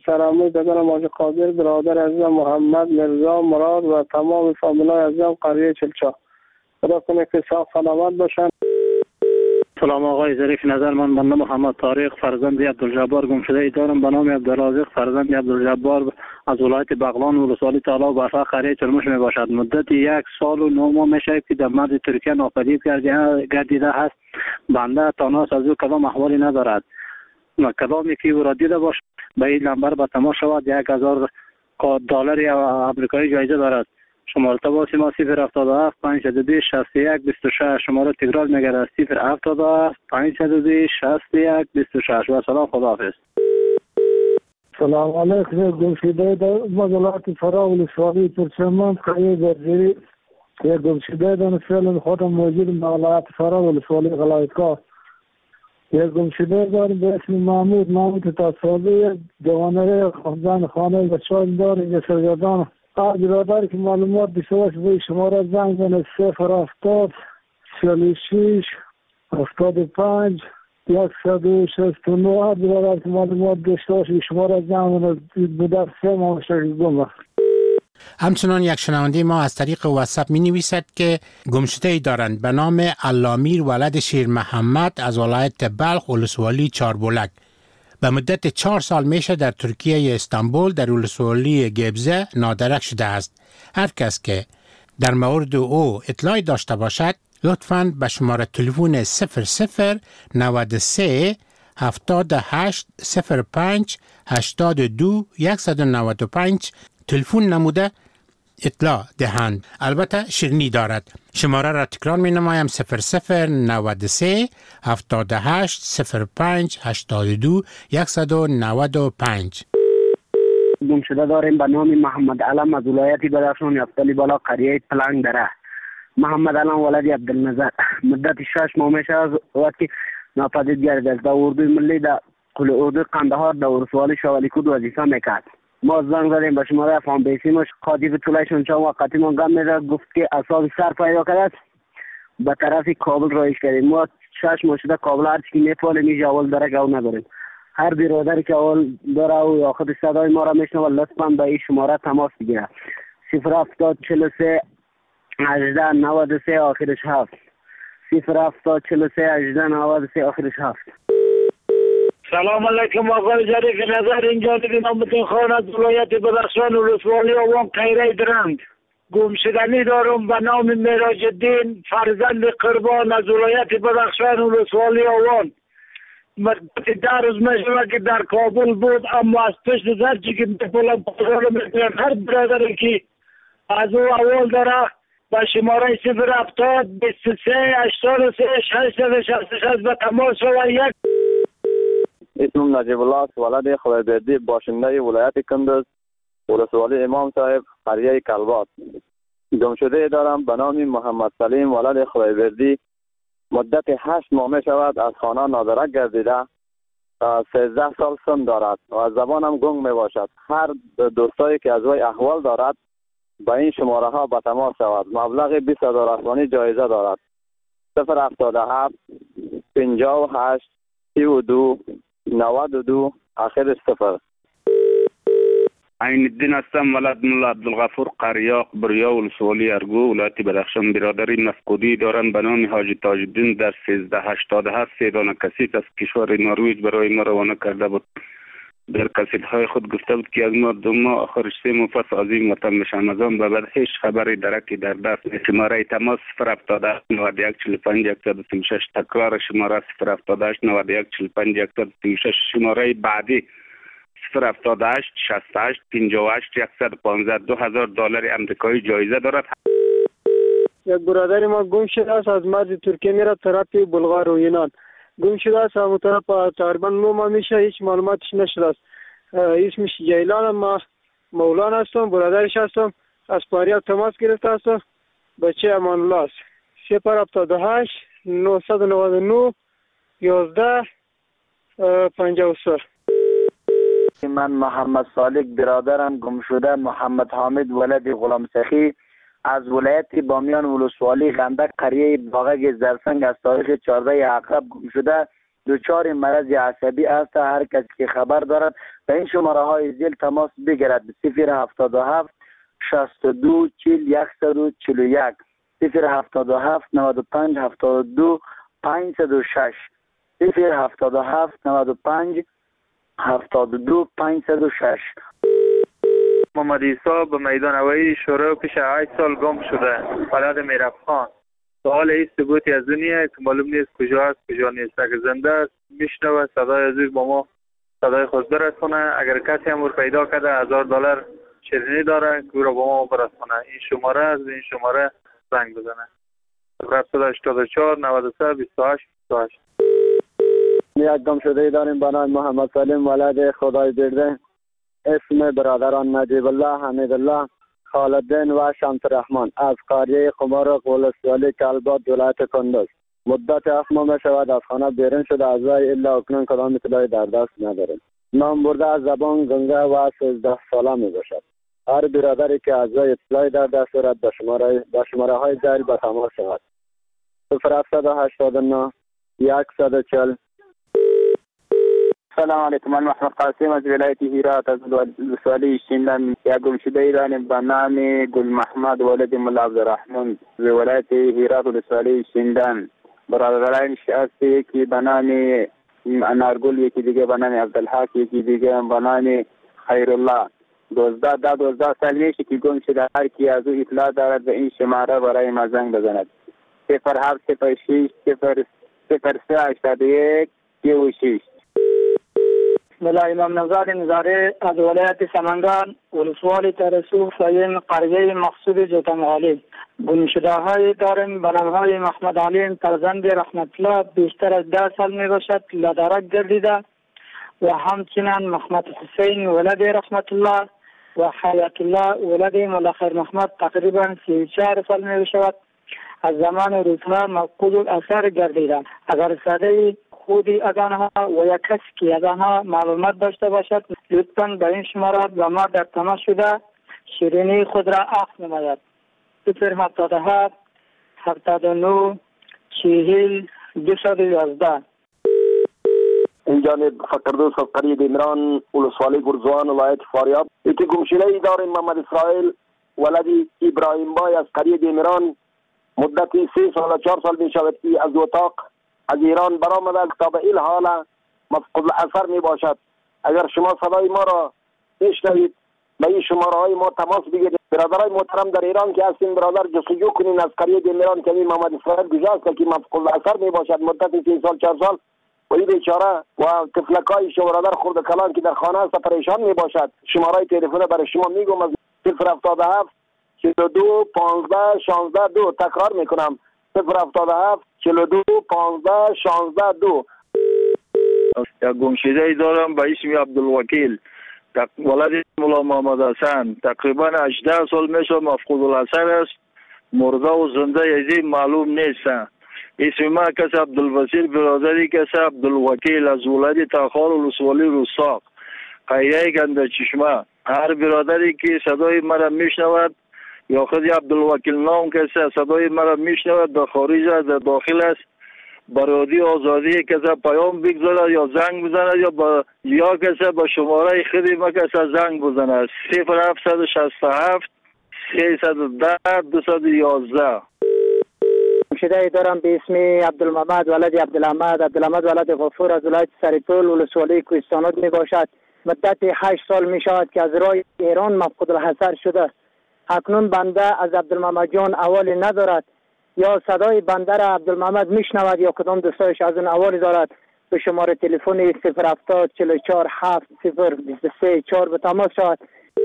سراموی دادن ماجد قادر برادر عزیزم محمد مرزا مراد و تمام فامیلای عزیزم قریه چلچا. خدا کنه که صاف سلامت باشن. سلام آقای ظریف نظر، من بنده محمد طارق فرزند عبدالجبار گم شده ای دارم به نام عبدالرازق فرزند عبدالجبار از ولایت بغلان ولسوالی طلا و برفا قریه چرموش می باشد. مدت 1 سال و 9 ماه می شود که در مرز ترکیه ناپدید گردیده است. بنده تاناس از او کدام احوالی ندارد. کدامی که او را دیده باشد به این نمبر به تماس شود. 1000 دلار آمریکایی جایزه دارد. شماره تماس ما 077 502 61 26. شماره تکرار میگردد 077 502 61 26. و سلام، خداحافظ. سلام علیکم. گم شده در ولایت فرا ولسوالی ترکمن قریه برجری یک گم شده در فعلا خودم موجود در ولایت فرا ولسوالی غلایتگاه. یک گم شده داریم به اسم محمود تصاوی جوانره خانزان خانه بچه‌ام داریم یک سرگردان. برادر که معلومات بیشترش به شماره زنگ زنه 070 46 75 169. برادر که معلومات بیشترش به شماره زنگ زنه بودر 3 ماه گمه. همچنان یک شنونده ما از طریق واتساپ می نویسد که گمشده ای دارند به نام علامیر ولد شیر محمد از ولایت بلخ ولسوالی چاربولک. به مدت 4 سال میشه در ترکیه استانبول در ولسوالی گبزه نادرک شده است. هر کس که در مورد او اطلاعی داشته باشد لطفاً به شماره تلفن 00 93 78 05 82 195 تلفن نموده اطلاع دهند. البته شیرینی دارد. شماره را تکرار می نمایم 00 93 78 05 82 195. گم شده داریم به نام محمد علم از ولایت بدخشان یفتلی بالا قریه پلنگ دره. محمد علم ولد عبدالنظر مدت 6 ماه میشه از وقتی ناپدید گردید. در اردوی ملی در اردوی قندهار در ولسوالی شوالیکود وظیفه میکرد. ما زنگ زدیم به شماره افغان بیسیمش قاضی طولایشون چند وقتی ما گم میده گفت که اساس سر پیدا کرد به طرف کابل رایش کردیم. ما 6 ماه شده کابل هر چی میپالیم اینجا اول داره گو نداریم. هر برادری که اول داره و آخر صدای ما را میشنوه لطفا به این شماره تماس بگیره 070 43 18 93 آخرش 7 070 43 18 93 آخرش 7. سلام علیکم آقای ظریف نظر، اینجا نامتون خان از ولایت بدخشان ولسوالی آوان قیره درند. گم شدنی دارم به نام معراج الدین فرزند قربان از ولایت بدخشان ولسوالی آوان. مدت 10 روز میشه که در کابل بود، اما از پشت زرچی که بپولم پاسار میکنم. هر برادری که از او اول داره به شماره 070 23 83 666 به تماس و یک. اسمم نجیب الله است، ولد خدایبردی باشنده ولایت کندز ولسوالی امام صاحب قریه کلبات. گم شده دارم به نام محمد سلیم ولد خدایبردی مدت 8 ماه می شود از خانه نادرک گردیده. 13 سال سن دارد و از زبانم گنگ می باشد. هر دوستایی که از وی احوال دارد به این شماره ها به تماس شود. مبلغ 20,000 افغانی جایزه دارد. 077 58 32 92 آخرش 0. عین الدین هستم، ولد ملا عبدالغفور قریاق بریا ولسوالی ارگو ولایت بدخشان. برادری مفقودی دارند به نام حاجی تاج الدین در 1387 3 دانه کسیف از کشور نروژ برای ما روانه کرده بود. در کسیف‌های خود گفته بود که از ما 2 ماه آخرش 3 ماه پس از این وطن بشم. از آن به بعد هیچ خبری درکی در دست نیست. شماره تماس 078 91 45 136 تکرار شماره 078 91 45 136. شماره بعدی 078 68 58 115 2000 دلار آمریکایی جایزه دارد. یک برادر ما گم شده است، از مرز ترکیه میره طرف بلغار و یونان. گم شده است، همون طرف تقریبا 9 ماه میشه، هیچ معلوماتش نشده است. اسمش جیلان، ما مولانا هستم، برادرش هستم. از پاریاب تماس گرفته هستم. بچه امان الله است. 078 999 11 53. من محمد صالح برادرم گم شده محمد حامد ولد غلام سخی از ولایت بامیان ولسوالی غندک قریه باغک زرسنگ از تاریخ 14 عقرب گم شده. دچار مرض عصبی است. هر کسی که خبر دارد به این شماره های زیر تماس بگیرد: 077 62 40 141 077 95 72 506 077 95 72 506. محمد عیسی به میدان هوایی شوره پیش 8 سال گم شده. بلد میرفخان. سوال این ثبوتی از دنیا که معلوم نیست کجا است کجا نیست. اگر زنده است میشنوه صدای عزیز با ما صدای خود برسونه. اگر کسی هم پیدا کرده $1000 شیرینی داره که رو با ما برسونه. این شماره از این شماره زنگ بزنه. 784 93 28 28. یک گم شده داریم به نام محمد سلیم ولد خدای برده. اسم برادران نجیب الله، حمید الله، خالدین و شمس رحمان از قریه قمارق ولسوالی کلبات ولایت کندز. مدت 7 ماه می شود از خانه بیرون شده. از وی الا اکنون کدام اطلاعی در دست نداریم. نام برده از زبان گنگه و 13 ساله می باشد. هر برادری که از وی اطلاعی در دست دارد به شماره های زیر به تماس شود: 0789 140. سلام علیکم. من محمد قاسم از ولایت هرات از ولسوالی شینلند. یک گم شده داریم به نام گل محمد ولد ملا عبدالرحمن از ولایت هرات ولسوالی شینلند. برادرانش هستی که به نام انارگل، یکی دیگه به نام عبدالحق، یکی دیگه به نام خیرالله. 12 سال میشه که گم شده. هر کی از او اطلاع دارد به این شماره برای ما زنگ بزند: 0706 0381 36. بسم الله. امام نژاد نظاره از ولایت سمنگان ولسوالی ترسو فیم قریه مقصود جوتنغالی. گم شده های داریم به نام های محمد علیم فرزند رحمت الله، بیشتر از 10 سال می باشد، لدرک گردیده. و همچنین محمد حسین ولد رحمت الله و حیات الله ولد مولا خیر محمد تقریبا 34 سال می باشد. از زمان روزها مفقود الاثر گردیده. اگر صدای خودی از آنها و یک کسی که از آنها معلومات داشته باشد لطفاً به این شماره با ما در تماس شده شیرینی خود را اخذ نماید: 077 79 40 211. این جانب فقردوس از قریه دیمران ولسوالی گرزوان ولایت فاریاب. یکی گمشده داریم محمد اسرائیل ولد ابراهیم بای از قریه دیمران. مدت 3 سال 4 سال می شود که از اتاق از ایران برآمده تا به این حال مفقود الاثر می باشد. اگر شما صدای ما را میشنوید به این شماره های ما تماس بگیرید. برادرای محترم در ایران که هستین برادر جستجو کنین از قریه دیمران که این محمد اسرائیل کجاست که مفقود الاثر می باشد مدت 3 سال 4 سال. و این بیچاره و طفلکای شو برادر خرد کلان که در خانه است پریشان می باشد. شماره تلفن برای شما میگم: از 077 42 15 16 2. تکرار میکنم: 077 42 15 16 2. یک گمشده دارم به اسم عبدالوکیل ولد مولا محمد حسن. تقریبا 18 سال میشه مفقود الاثر است. مرده و زنده از معلوم نیست. اسم ما کس عبدالبصیر، برادری کس عبدالوکیل از ولایت تاخار ولسوالی رستاق قریه گنده چشمه. هر برادری که صدای مرا میشنود یا خود عبدالوکیل نام کسی صدای مرا میشنود در خارج است در داخل است برادی آزادی کسی پیام بگذارد یا زنگ بزند یا کسی به شماره خودی ما کسی زنگ بزند: 0767 310 211. گمشده دارم به اسم عبدالمحمد ولد عبدالحمد ولد غفور از ولایت سریپول ولسوالی کوهستانات می باشد. مدت 8 سال می شود که از راه ایران مفقود الاثر شده. اکنون بنده از عبدالمحمد جان اوالی ندارد. یا صدای بنده را عبدالمحمد میشنود یا کدام دوستایش از اون اوالی دارد به شماره تلفن 070 44 7 023 4 به تماس شود.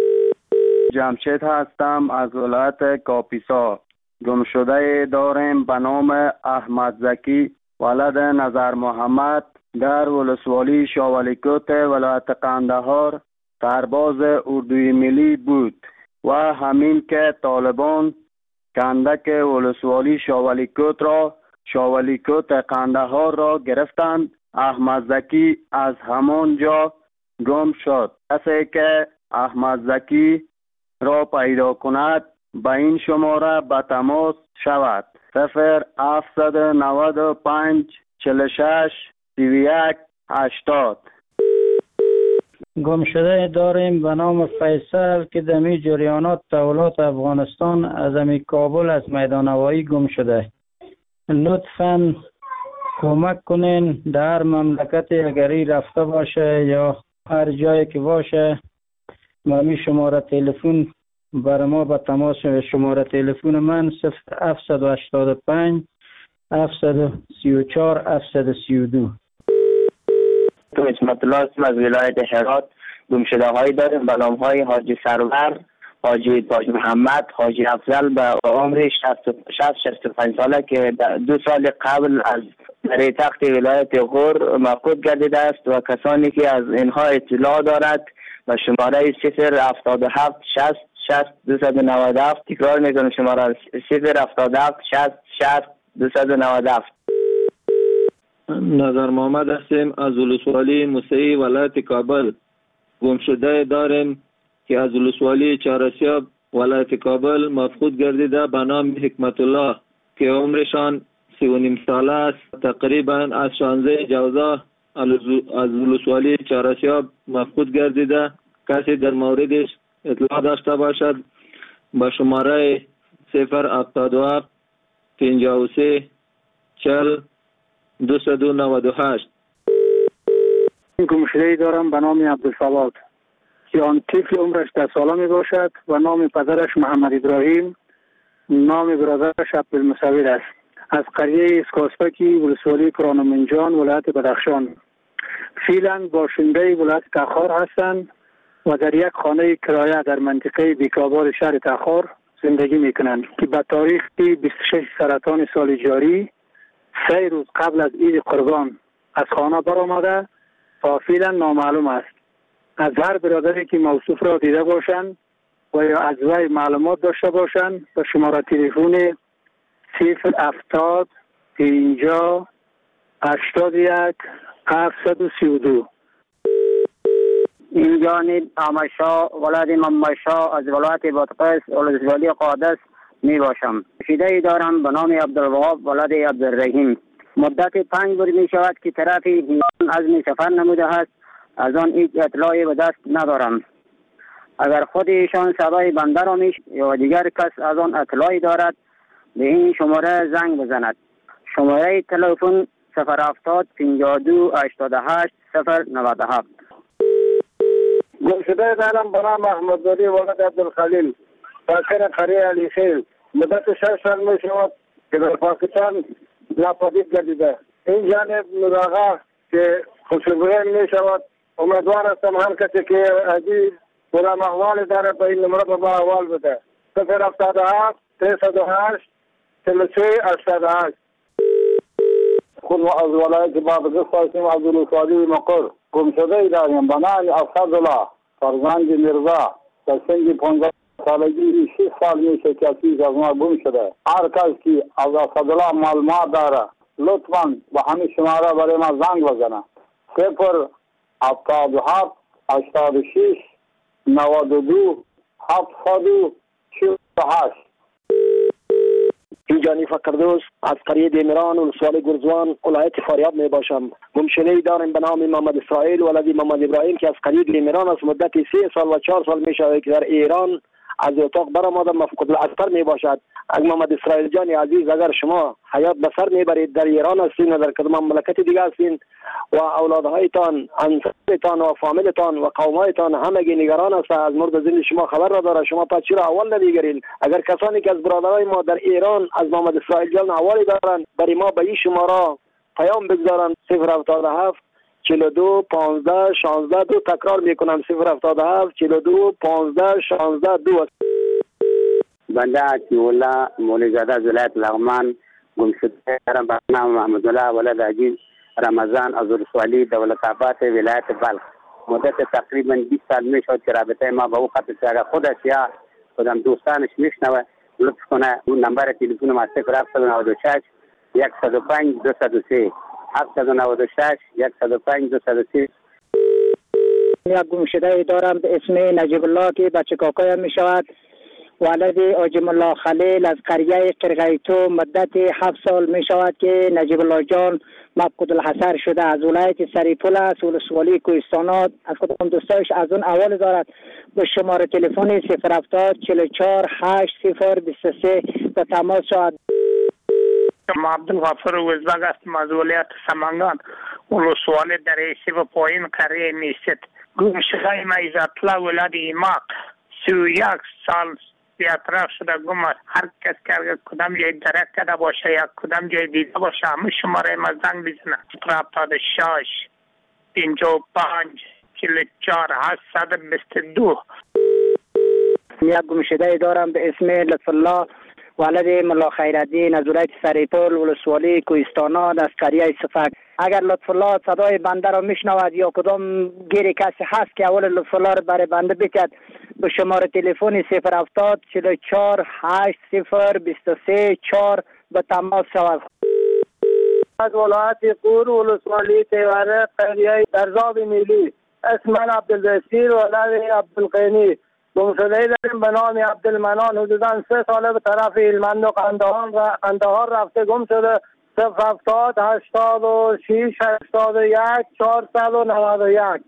جمشید هستم از ولایت کاپیسا. گمشده داریم به نام احمد زکی ولد نظر محمد در ولسوالی شاولیکوت ولایت قندهار سرباز اردوی ملی بود و همین که طالبان کندک ولسوالی شاولیکوت قندهار را گرفتند. احمد زکی از همان جا گم شد. کسی که احمد زکی را پیدا کند به این شماره به تماس شود: 0795 46 3180. گمشده داریم به نام فیصل که دمی جریانات تولات افغانستان از امی کابل از میدان هوایی گم شده. لطفاً کمک کنین در مملکت اگری رفته باشه یا هر جایی که باشه ممی شماره تلفن برای ما به تماس. شماره تلفن من 0785 734 732. تو اسمت الله هستم از ولایت هرات. گمشده هایی داریم به نام های حاجی سرور، حاجی تاج محمد، حاجی افضل به عمر 65 ساله که 2 سال قبل از در تخت ولایت غور مفقود گردیده است و کسانی که از اینها اطلاع دارد و شماره 077 60 60 297. تکرار میکنم شماره 077 60 60 297. نظر محمد هستیم از ولسوالی موسعی ولایت کابل. گمشده داریم که از ولسوالی چهارسیاب ولایت کابل مفقود گردیده به نام حکمت الله که عمرشان 39 ساله است. تقریبا از 16 جوزا از ولسوالی چهارسیاب مفقود گردیده. کسی در موردش اطلاع داشته باشد با شماره 077 53 40 298. گمشده‌ای دارم به نام عبدالصواد که آن طفل عمرش 10 ساله می باشد و نام پدرش محمد ابراهیم، نام برادرش عبدالمصور است. از قریه اسکاسپکی ولسوالی کرانمنجان ولایت بدخشان. فعلا باشنده ولایت تخار هستند و در یک خانه کرایه در منطقه بیکابار شهر تخار زندگی میکنند که به تاریخ 26 سرطان سال جاری 3 روز قبل از عید قربان از خانه برآمده تا فعلا نامعلوم است. از هر برادری که موصوف را دیده باشند و یا از وی معلومات داشته باشند به شماره تلفن 070 50 81 732. این جانب آمشا ولاد ممشا از ولایت بادغیس ولسوالی قادس می باشم. شیده دارم به نام عبدالوهاب ولاد عبدالرحیم. مدت 5 روز می شود که طرف هیچ عزم سفر نموده است. از آن هیچ اطلاعی به دست ندارم. اگر خود ایشان صدای بنده را یا دیگر کس از آن اطلاعی دارد به این شماره زنگ بزند. شماره تلفن 070 52 88 097. گمشده دارم به نام محمد علی ولد عبدالخلیل ساکن قریه علی خیل. مدت 6 سال می شود که در پاکستان ناپدید گردیده. این جانب مراغه که خوشبوین می شود. امیدوار هستم هر کسی که عزیز برام احوال داره به این نمره با احوال بده. 077 308 33 88. خود از ولایت بادغیس هستیم از ولسوالی مقر. گمشده داریم به نام اسدالله فرزند میرزا در سن 15 سالگی 6 سال میشه که از ما گم شده. هر کس که از اسدالله معلومات داره لطفاً به همین شماره برای ما زنگ بزنه. 077 86 92 748. اینجانی فقردوس از قریه دیمران ولسوالی گرزوان ولایت فاریاب می باشم. گمشده‌ای داریم به نام محمد اسرائیل ولد محمد ابراهیم که از قریه دیمران از مدت 3 سال و 4 سال می شود که در ایران از اتاق برآمده مفقود الاثر می باشد. از محمد اسرائیل جان عزیز اگر شما حیات به سر میبرید در ایران هستین و در کدام مملکت دیگه هستین و اولادهایتان انصارتان و فامیلتان و قومایتان همگی نگران است از مرد زنده شما خبر را داره، شما پس چرا اول نمیگیرین؟ اگر کسانی که از برادرای ما در ایران از محمد اسرائیل جان اوالی دارن برای ما به این شماره پیام بگذارن 077 42 15 16 2. تکرار میکنم 077 42 15 16 2. بنده عطی‌الله مولیزاده از ولایت لغمان گمشده دارم به نام محمد الله ولد عجیز رمضان از ولسوالی دولت‌آباد ولایت بلخ. مدت تقریبا 20 سال میشد که رابطه ما با او قطع شد. اگر خودش یا خودم دوستانش میشنوه لطف کنه اون نمبر تلفن ما 0796 105 203 796 105 203. یک گمشده دارم به اسم نجیب الله که بچه کاکایم می شود. ولد آجم الله خلیل از قریه قرغیتو. مدت 7 سال می شود که نجیب الله جان مفقود الحصر شده از ولایت سریپول است، ولسوالی کوهستانات. از کدام دوستایش از اون اول دارد به شماره تلفن 070 44 80 23 به تماس شد. ما عبدالغفور وزبگ هستم از ولایت سمنگان، ولسوالی در ایسی و پایین قریه میست. گم شده ما ایزاتلا ولاد ایماق 31 سال بیاطراف شده گم است. هر کس که کدام جای درک کرده باشه یا کدام جای دیده باشه همه شماره ما زنگ بزنه. 76 55 44 822. یک گم شده دارم به اسم لطف الله ولد ملا خیرالدین از ولایت سریپول ولسوالی کوهستانات از قریه صفک. اگر لطف الله صدای بنده را میشنود یا کدام گیر کسی هست که اول لطف الله را برای بنده بکرد به شماره تلفن 070 44 80 23 4 به تماس شود. از ولایت قور ولسوالی تیوره قریه درزاب میلی. اسم من عبدالبصیر ولد عبدالقینی. گمشده‌ای داریم به نام عبدالمنان. حدوداً 3 ساله به طرف هلمند و قندهار رفته گم شده. 070 86 81 491.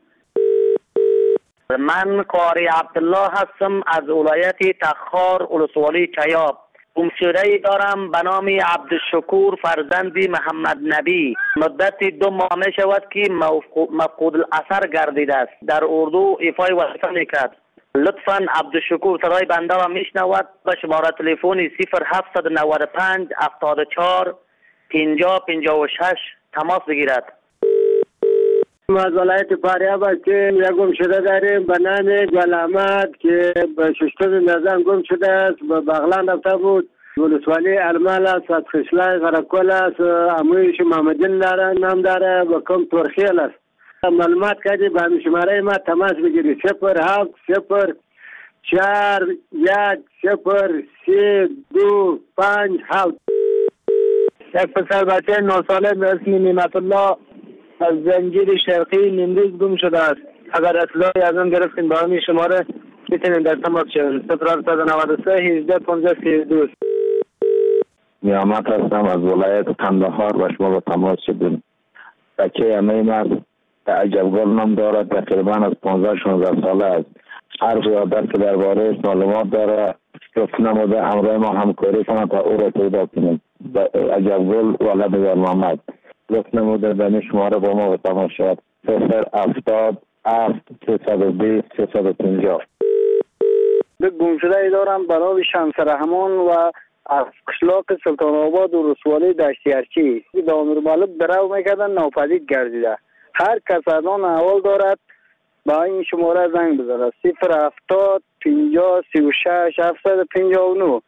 من قاری عبدالله هستم از ولایت تخار ولسوالی چیاب. گمشده‌ای دارم به نام عبدالشکور فرزند محمد نبی. مدت 2 ماه می شود که مفقود الاثر گردیده است. در اردو ایفای وظیفه میکرد. لطفاً عبدالشکور صدای بنده را میشنود به شماره تلفن 0795 74 50 56 تماس بگیرد. از ولایت فاریاب هستیم. یک گمشده داریم به نام گل احمد که به 6 نزن گم شده است. به بغلان رفته بود. ولسوالی ارمل است. از خشلای غرقل است. امویش محمدین داره نام داره و کم ترخیل است. معلومات کردی به همین شماره ما تماس بگیری 07 0 4 1 0 3 2 5 7. یک پسر بچه 9 ساله به اسم نعمت الله از زنجیر شرقی نیمروز گم شده است. اگر اطلاعی از آن گرفتین با همین شماره میتونین در تماس شوید. 0793 18 15 32. نیامت هستم از ولایت قندهار و شما با تماس شدیم. بچه همه مرد عجبگل نام دارد. تقریبا از 15-16 ساله است. حرف یادت که درباره معلومات داره گفت نموده همراه ما همکاری کنند تا او را پیدا کنیم. عجبگل ولد یار محمد گفت نموده به شماره با ما به تماس شد. 070 320 350. گمشده دارم برای شمس رحمان و از قشلاق سلطان آباد و رسوالی دشتی ارچی به امیر مالک درو میکردن ناپدید گردیده. هر کس از آن احوال دارد با این شماره زنگ بزنه 070 50 36 759.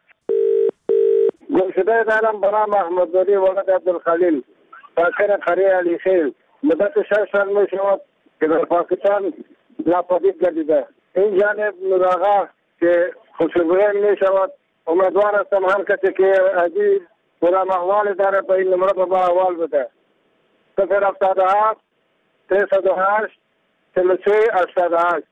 گمشده دارم برای محمدزاده ولد عبدالخلیل ساکن قریه علی خیل. مدت 6 سال می شود که در پاکستان ناپدید گردیده. این جانب نوراغا که خوشبختی می شود. امیدوار هستم هر کسی که عزیز کدام احوال داره به این نمره به ما احوال بده. 077 308 33 88.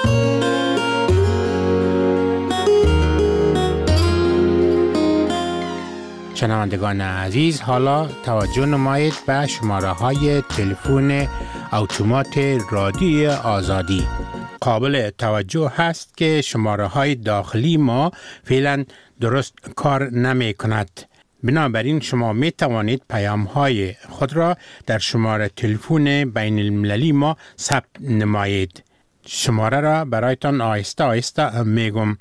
شنوندگان عزیز، حالا توجه نمایید به شماره های تلفن اتومات رادیوی آزادی. قابل توجه هست که شماره های داخلی ما فعلا درست کار نمی کند. بنابراین شما می توانید پیام های خود را در شماره تلفن بین المللی ما ثبت نمایید. شماره را برایتان آهسته آهسته می گم.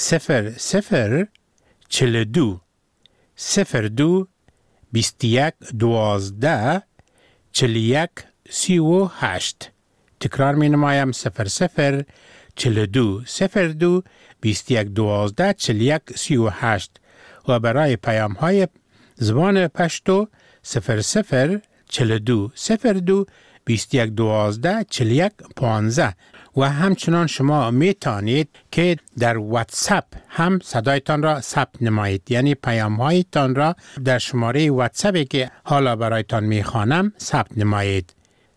0042 02 21 12 41 38. تکرار می نمایم 0042 02 21 12 41 38 و برای پیام های زبان پشتو 0042 02 21 12 41 15. و همچنان شما می توانید که در واتساپ هم صدایتان را ثبت نمایید، یعنی پیام هایتان را در شماره واتساپی که حالا برایتان می خوانم ثبت نمایید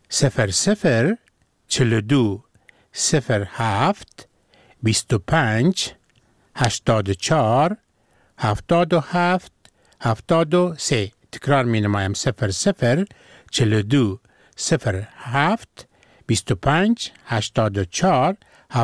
0042 07 25 84 77 73. تکرار می نمایم 0042 42 07 25 84